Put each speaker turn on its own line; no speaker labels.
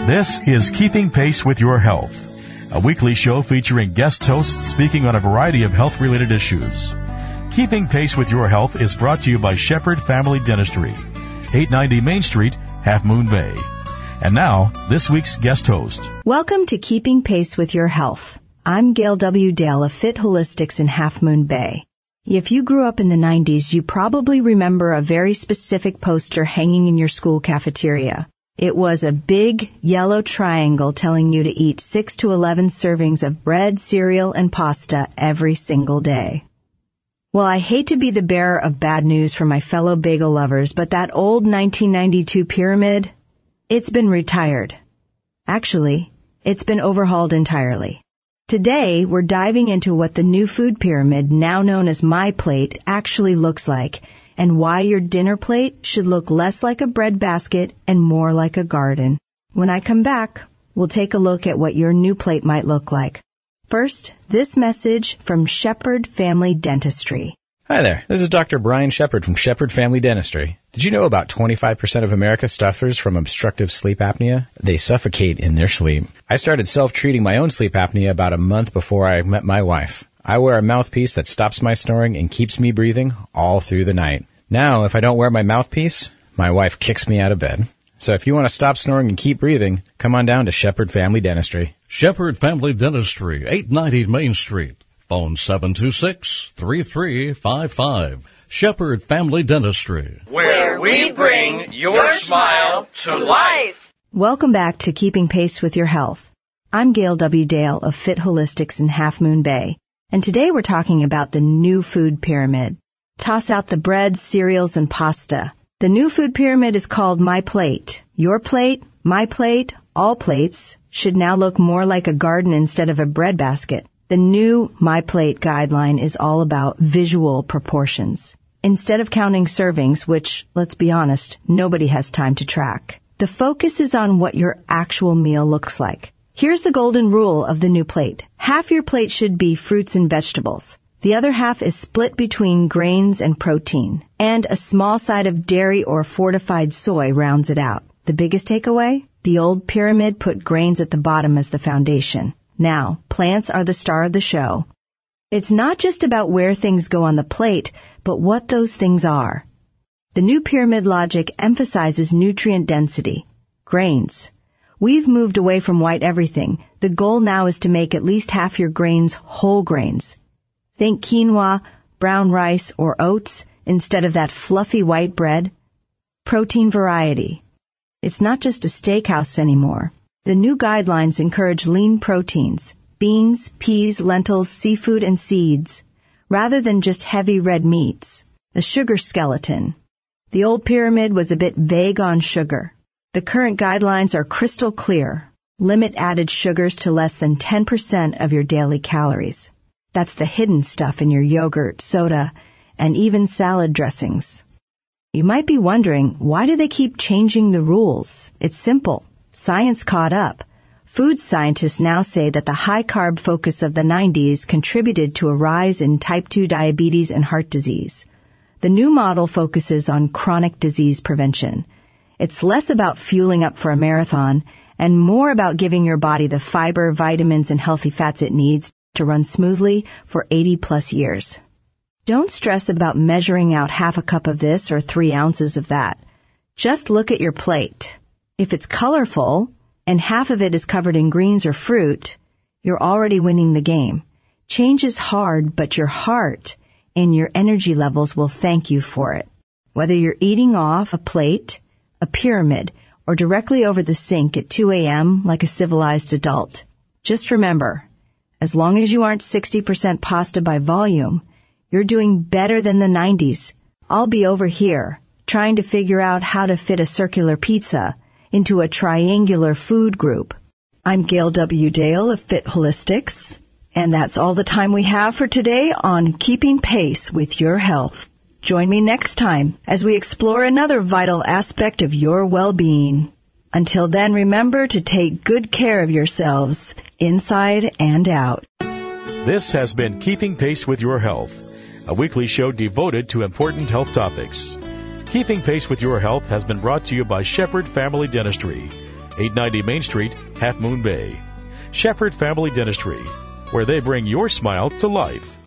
This is Keeping Pace with Your Health, a weekly show featuring guest hosts speaking on a variety of health-related issues. Keeping Pace with Your Health is brought to you by Shepherd Family Dentistry, 890 Main Street, Half Moon Bay. And now, this week's guest host.
Welcome to Keeping Pace with Your Health. I'm Gail W. Dale of Fit Holistics in Half Moon Bay. If you grew up in the 90s, you probably remember a very specific poster hanging in your school cafeteria. It was a big yellow triangle telling you to eat 6 to 11 servings of bread, cereal, and pasta every single day. Well, I hate to be the bearer of bad news for my fellow bagel lovers, but that old 1992 pyramid, it's been retired. Actually, it's been overhauled entirely. Today, we're diving into what the new food pyramid, now known as My Plate, actually looks like, and why your dinner plate should look less like a bread basket and more like a garden. When I come back, we'll take a look at what your new plate might look like. First, this message from Shepherd Family Dentistry.
Hi there, this is Dr. Brian Shepherd from Shepherd Family Dentistry. Did you know about 25% of America suffers from obstructive sleep apnea? They suffocate in their sleep. I started self-treating my own sleep apnea about a month before I met my wife. I wear a mouthpiece that stops my snoring and keeps me breathing all through the night. Now, if I don't wear my mouthpiece, my wife kicks me out of bed. So if you want to stop snoring and keep breathing, come on down to Shepherd Family Dentistry.
Shepherd Family Dentistry, 890 Main Street. Phone 726-3355. Shepherd Family Dentistry,
where we bring your smile to life.
Welcome back to Keeping Pace with Your Health. I'm Gail W. Dale of Fit Holistics in Half Moon Bay, and today we're talking about the new food pyramid. Toss out the bread, cereals, and pasta. The new food pyramid is called My Plate. Your plate, my plate, all plates should now look more like a garden instead of a bread basket. The new My Plate guideline is all about visual proportions. Instead of counting servings, which, let's be honest, nobody has time to track, the focus is on what your actual meal looks like. Here's the golden rule of the new plate. Half your plate should be fruits and vegetables. The other half is split between grains and protein, and a small side of dairy or fortified soy rounds it out. The biggest takeaway? The old pyramid put grains at the bottom as the foundation. Now, plants are the star of the show. It's not just about where things go on the plate, but what those things are. The new pyramid logic emphasizes nutrient density. Grains. We've moved away from white everything. The goal now is to make at least half your grains whole grains. Think quinoa, brown rice, or oats instead of that fluffy white bread. Protein variety. It's not just a steakhouse anymore. The new guidelines encourage lean proteins, beans, peas, lentils, seafood, and seeds, rather than just heavy red meats. The sugar skeleton. The old pyramid was a bit vague on sugar. The current guidelines are crystal clear. Limit added sugars to less than 10% of your daily calories. That's the hidden stuff in your yogurt, soda, and even salad dressings. You might be wondering, why do they keep changing the rules? It's simple. Science caught up. Food scientists now say that the high-carb focus of the 90s contributed to a rise in type 2 diabetes and heart disease. The new model focuses on chronic disease prevention. It's less about fueling up for a marathon and more about giving your body the fiber, vitamins, and healthy fats it needs to run smoothly for 80-plus years. Don't stress about measuring out half a cup of this or 3 ounces of that. Just look at your plate. If it's colorful and half of it is covered in greens or fruit, you're already winning the game. Change is hard, but your heart and your energy levels will thank you for it. Whether you're eating off a plate, a pyramid, or directly over the sink at 2 a.m. like a civilized adult, just remember, as long as you aren't 60% pasta by volume, you're doing better than the 90s. I'll be over here trying to figure out how to fit a circular pizza into a triangular food group. I'm Gail W. Dale of Fit Holistics, and that's all the time we have for today on Keeping Pace with Your Health. Join me next time as we explore another vital aspect of your well-being. Until then, remember to take good care of yourselves, inside and out.
This has been Keeping Pace with Your Health, a weekly show devoted to important health topics. Keeping Pace with Your Health has been brought to you by Shepherd Family Dentistry, 890 Main Street, Half Moon Bay. Shepherd Family Dentistry, where they bring your smile to life.